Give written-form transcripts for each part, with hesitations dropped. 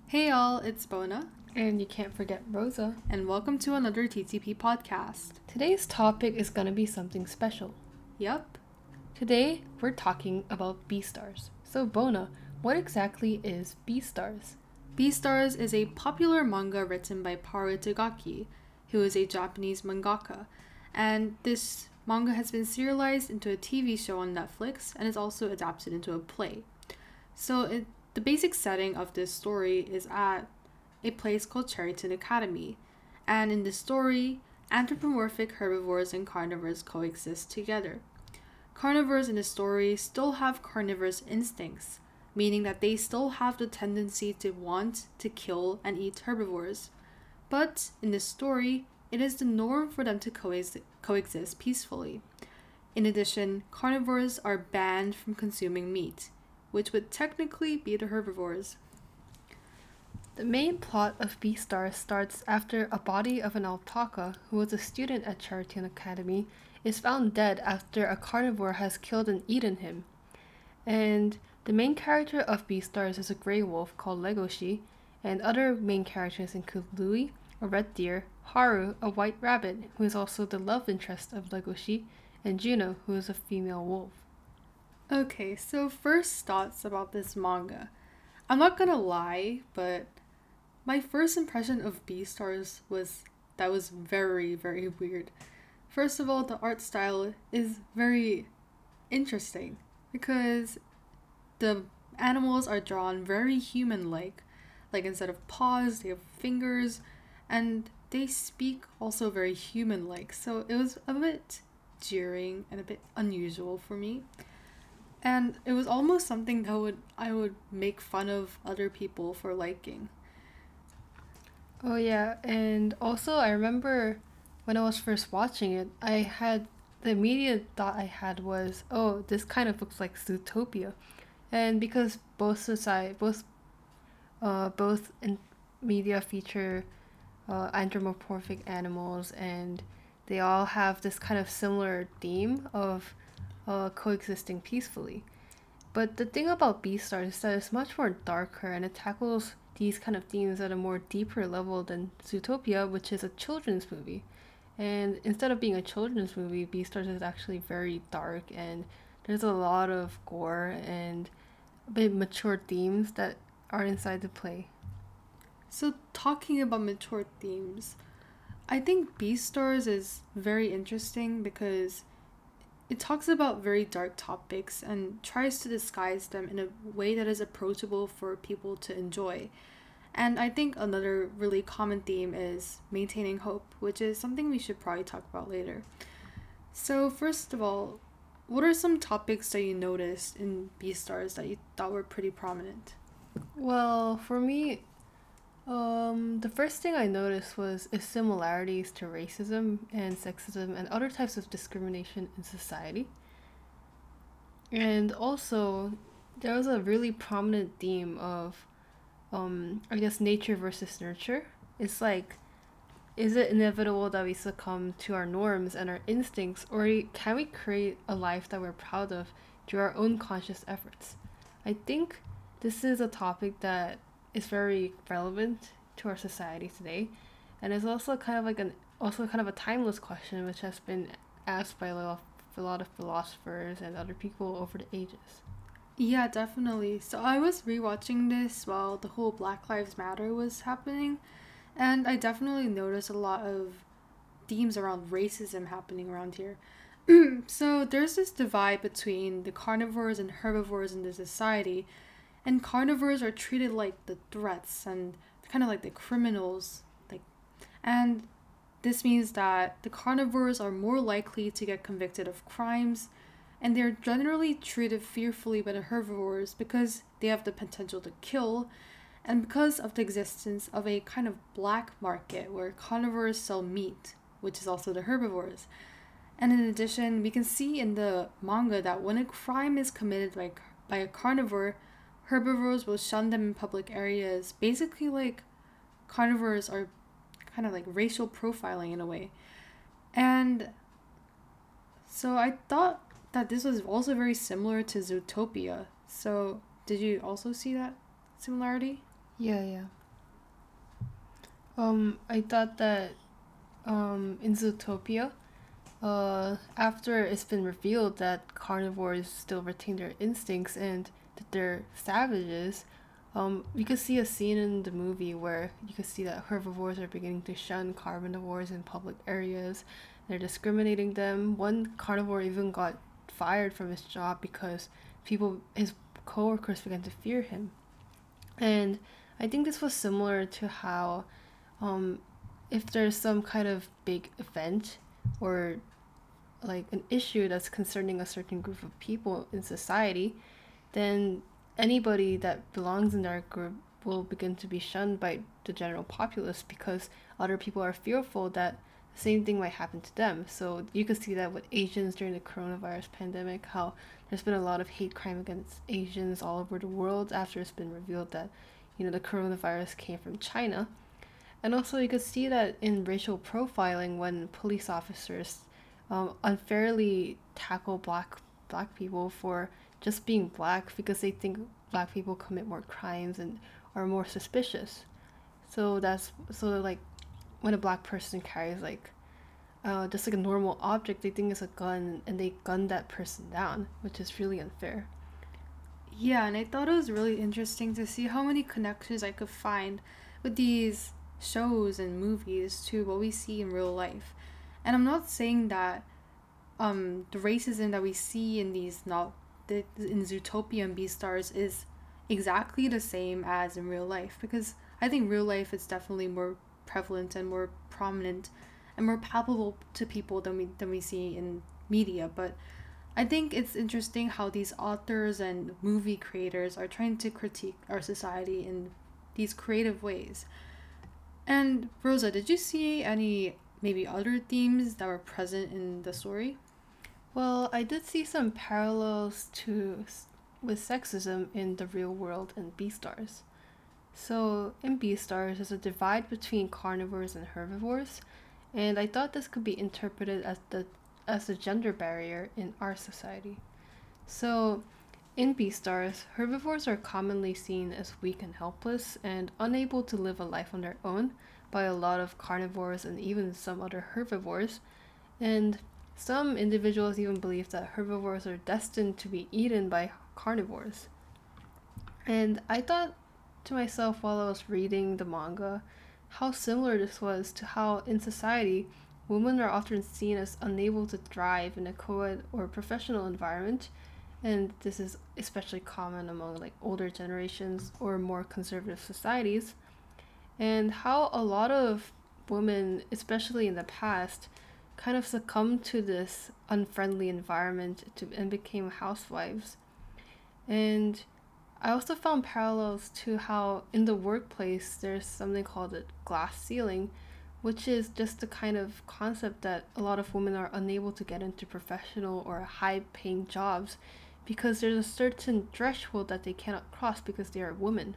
Hey all, it's Bona, And you can't forget Rosa. and welcome to another TTP podcast. Today's topic is going to be something special. Yup. Today, we're talking about Beastars. So, Bona, what exactly is Beastars? Beastars is a popular manga written by Paru Itagaki, who is a Japanese mangaka, and this manga has been serialized into a TV show on Netflix and is also adapted into a play. The basic setting of this story is at a place called Cherryton Academy, and in this story, anthropomorphic herbivores and carnivores coexist together. Carnivores in the story still have carnivorous instincts, meaning that they still have the tendency to want to kill and eat herbivores. But in this story, it is the norm for them to coexist peacefully. In addition, carnivores are banned from consuming meat, which would technically be the herbivores. The main plot of Beastars starts after a body of an alpaca who was a student at Cherryton Academy is found dead after a carnivore has killed and eaten him. And the main character of Beastars is a grey wolf called Legoshi, and other main characters include Louie, a red deer, Haru, a white rabbit, who is also the love interest of Legoshi, and Juno, who is a female wolf. Okay, so first thoughts about this manga. I'm not gonna lie, but my first impression of Beastars was that was very, very weird. First of all, the art style is very interesting because the animals are drawn very human like. Like instead of paws, they have fingers, and they speak also very human like. So it was a bit jeering and a bit unusual for me. And it was almost something that I would make fun of other people for liking. Oh yeah, and also I remember when I was first watching it, the immediate thought I had was, oh, this kind of looks like Zootopia, and because both in media feature anthropomorphic animals, and they all have this kind of similar theme of coexisting peacefully. But the thing about Beastars is that it's much more darker and it tackles these kind of themes at a more deeper level than Zootopia, which is a children's movie. And instead of being a children's movie, Beastars is actually very dark and there's a lot of gore and a bit mature themes that are inside the play. So talking about mature themes, I think Beastars is very interesting because it talks about very dark topics and tries to disguise them in a way that is approachable for people to enjoy. And I think another really common theme is maintaining hope, which is something we should probably talk about later. So, first of all, what are some topics that you noticed in Beastars that you thought were pretty prominent? Well, for me, the first thing I noticed was its similarities to racism and sexism and other types of discrimination in society. And also, there was a really prominent theme of, I guess, nature versus nurture. It's like, is it inevitable that we succumb to our norms and our instincts, or can we create a life that we're proud of through our own conscious efforts? I think this is a topic that is very relevant to our society today, and it's also kind of a timeless question which has been asked by a lot of philosophers and other people over the ages. Yeah, definitely. So, I was rewatching this while the whole Black Lives Matter was happening, and I definitely noticed a lot of themes around racism happening around here. So there's this divide between the carnivores and herbivores in the society, and carnivores are treated like the threats and kind of like the criminals, like, and this means that the carnivores are more likely to get convicted of crimes, and they're generally treated fearfully by the herbivores because they have the potential to kill, and because of the existence of a kind of black market where carnivores sell meat, which is also the herbivores. And in addition, we can see in the manga that when a crime is committed by a carnivore, herbivores will shun them in public areas. Basically, like carnivores are kind of like racial profiling in a way. And so I thought that this was also very similar to Zootopia. So did you also see that similarity? Yeah, yeah. I thought that in Zootopia, after it's been revealed that carnivores still retain their instincts and that they're savages, you could see a scene in the movie where you could see that herbivores are beginning to shun carnivores in public areas. They're discriminating them. One carnivore even got fired from his job because his coworkers began to fear him. And I think this was similar to how, um, if there's some kind of big event or like an issue that's concerning a certain group of people in society, then anybody that belongs in that group will begin to be shunned by the general populace because other people are fearful that the same thing might happen to them. So you could see that with Asians during the coronavirus pandemic, how there's been a lot of hate crime against Asians all over the world after it's been revealed that, the coronavirus came from China. And also, you could see that in racial profiling when police officers unfairly tackle black people for just being black because they think black people commit more crimes and are more suspicious. So like when a black person carries like just like a normal object, they think it's a gun and they gun that person down, which is really unfair. Yeah, and I thought it was really interesting to see how many connections I could find with these shows and movies to what we see in real life. And I'm not saying that the racism that we see in in Zootopia and Beastars is exactly the same as in real life, because I think real life is definitely more prevalent and more prominent and more palpable to people than we see in media. But I think it's interesting how these authors and movie creators are trying to critique our society in these creative ways. And Rosa, did you see any maybe other themes that were present in the story? Well, I did see some parallels to with sexism in the real world in Beastars. So in Beastars, there's a divide between carnivores and herbivores, and I thought this could be interpreted as a gender barrier in our society. So in Beastars, herbivores are commonly seen as weak and helpless and unable to live a life on their own by a lot of carnivores and even some other herbivores. And some individuals even believe that herbivores are destined to be eaten by carnivores. And I thought to myself while I was reading the manga how similar this was to how in society women are often seen as unable to thrive in a co-ed or professional environment, and this is especially common among like older generations or more conservative societies, and how a lot of women, especially in the past, kind of succumbed to this unfriendly environment and became housewives. And I also found parallels to how in the workplace there's something called a glass ceiling, which is just the kind of concept that a lot of women are unable to get into professional or high paying jobs because there's a certain threshold that they cannot cross because they are women.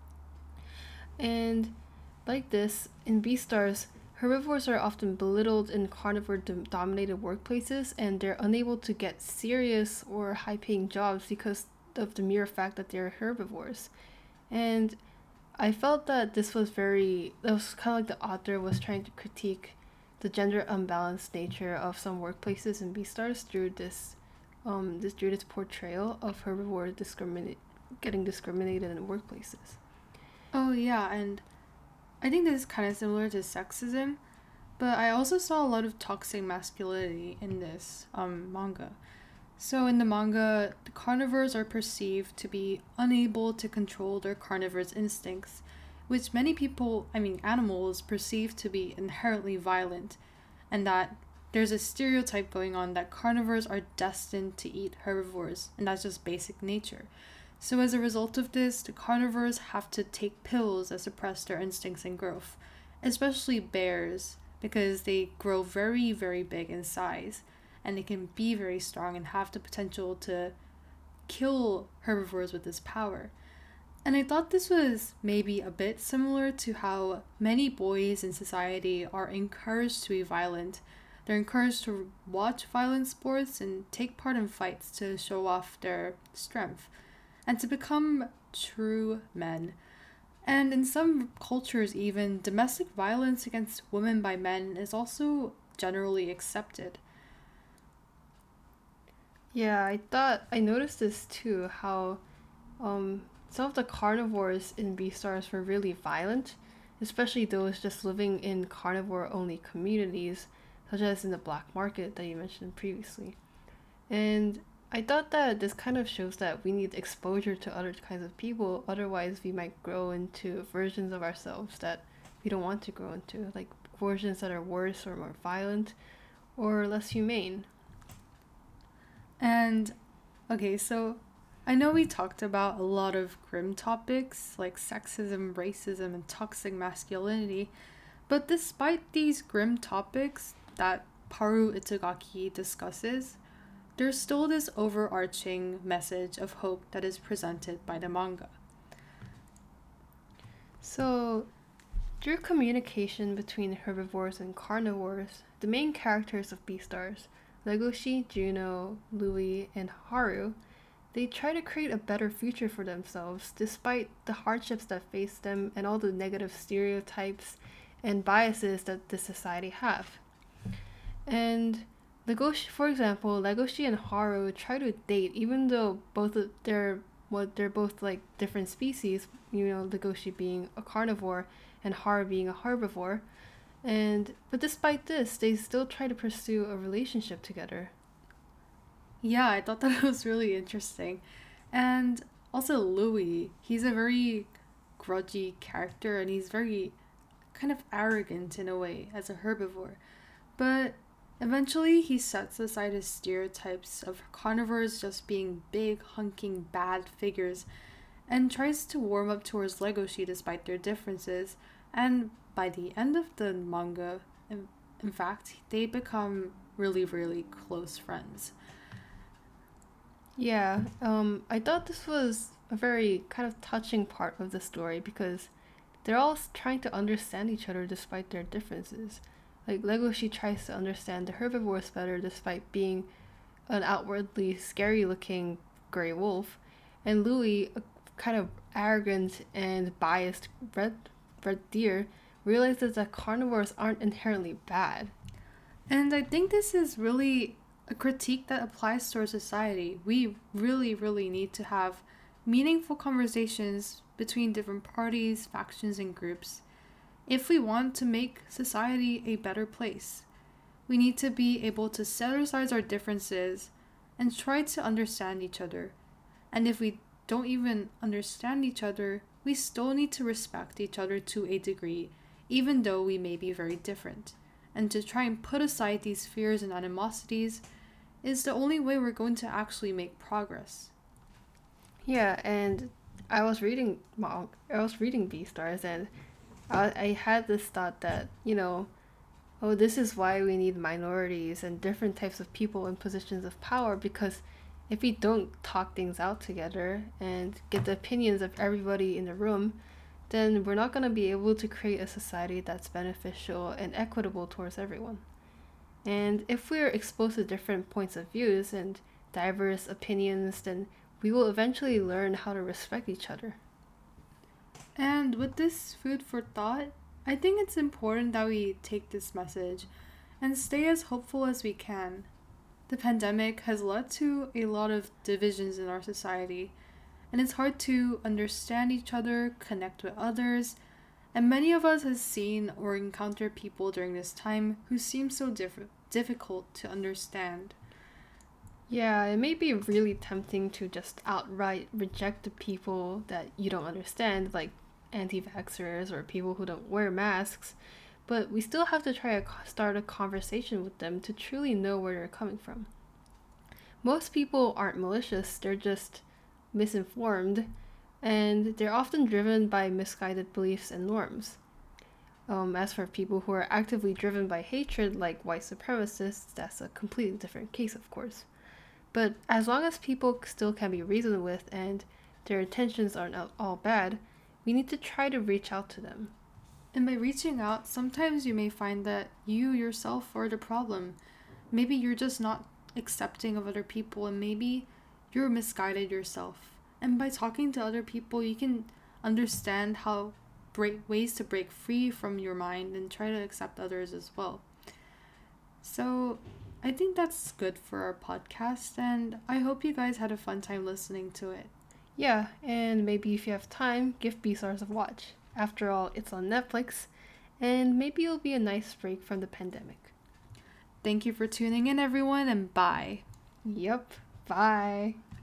And like this, in Beastars, herbivores are often belittled in carnivore dominated workplaces and they're unable to get serious or high paying jobs because of the mere fact that they're herbivores. And I felt that that was kind of like the author was trying to critique the gender unbalanced nature of some workplaces in Beastars through this portrayal of getting discriminated in workplaces. Oh yeah, and I think this is kind of similar to sexism, but I also saw a lot of toxic masculinity in this manga. So in the manga, the carnivores are perceived to be unable to control their carnivorous instincts, which many people, I mean animals, perceive to be inherently violent, and that there's a stereotype going on that carnivores are destined to eat herbivores, and that's just basic nature. So as a result of this, the carnivores have to take pills that suppress their instincts and growth, especially bears, because they grow very, very big in size, and they can be very strong and have the potential to kill herbivores with this power. And I thought this was maybe a bit similar to how many boys in society are encouraged to be violent. They're encouraged to watch violent sports and take part in fights to show off their strength and to become true men. And in some cultures, even, domestic violence against women by men is also generally accepted. Yeah, I noticed this too, how some of the carnivores in Beastars were really violent, especially those just living in carnivore only communities, such as in the black market that you mentioned previously. And I thought that this kind of shows that we need exposure to other kinds of people, otherwise, we might grow into versions of ourselves that we don't want to grow into, like versions that are worse or more violent or less humane. And okay, so I know we talked about a lot of grim topics like sexism, racism, and toxic masculinity, but despite these grim topics that Paru Itagaki discusses, there's still this overarching message of hope that is presented by the manga. So, through communication between herbivores and carnivores, the main characters of Beastars, Legoshi, Juno, Louis, and Haru, they try to create a better future for themselves despite the hardships that face them and all the negative stereotypes and biases that this society have. And Legoshi, for example, Legoshi and Haru try to date even though they're both like different species, Legoshi being a carnivore and Haru being a herbivore. And but despite this, they still try to pursue a relationship together. Yeah, I thought that was really interesting. And also Louis, he's a very grudgy character and he's very kind of arrogant in a way as a herbivore. But eventually he sets aside his stereotypes of carnivores just being big, hunking, bad figures and tries to warm up towards Legoshi despite their differences. And by the end of the manga, in fact, they become really, really close friends. Yeah, I thought this was a very kind of touching part of the story because they're all trying to understand each other despite their differences. Like Legoshi tries to understand the herbivores better despite being an outwardly scary looking gray wolf, and Louis, a kind of arrogant and biased red deer, realizes that carnivores aren't inherently bad. And I think this is really a critique that applies to our society. We really, really need to have meaningful conversations between different parties, factions, and groups if we want to make society a better place. We need to be able to set aside our differences and try to understand each other. And if we don't even understand each other, we still need to respect each other to a degree, even though we may be very different. And to try and put aside these fears and animosities is the only way we're going to actually make progress. Yeah, and I was reading Beastars, and I had this thought that oh, this is why we need minorities and different types of people in positions of power because if we don't talk things out together and get the opinions of everybody in the room, then we're not going to be able to create a society that's beneficial and equitable towards everyone. And if we're exposed to different points of views and diverse opinions, then we will eventually learn how to respect each other. And with this food for thought, I think it's important that we take this message and stay as hopeful as we can. The pandemic has led to a lot of divisions in our society, and it's hard to understand each other, connect with others, and many of us have seen or encountered people during this time who seem so difficult to understand. Yeah, it may be really tempting to just outright reject the people that you don't understand, like anti vaxxers or people who don't wear masks, but we still have to try to start a conversation with them to truly know where they're coming from. Most people aren't malicious, they're just misinformed, and they're often driven by misguided beliefs and norms. As for people who are actively driven by hatred, like white supremacists, that's a completely different case, of course. But as long as people still can be reasoned with and their intentions aren't all bad, we need to try to reach out to them. And by reaching out, sometimes you may find that you yourself are the problem. Maybe you're just not accepting of other people, and maybe you're misguided yourself. And by talking to other people, you can understand how ways to break free from your mind and try to accept others as well. So I think that's good for our podcast, and I hope you guys had a fun time listening to it. Yeah, and maybe if you have time, give Beastars a watch. After all, it's on Netflix, and maybe it'll be a nice break from the pandemic. Thank you for tuning in, everyone, and bye. Yep, bye.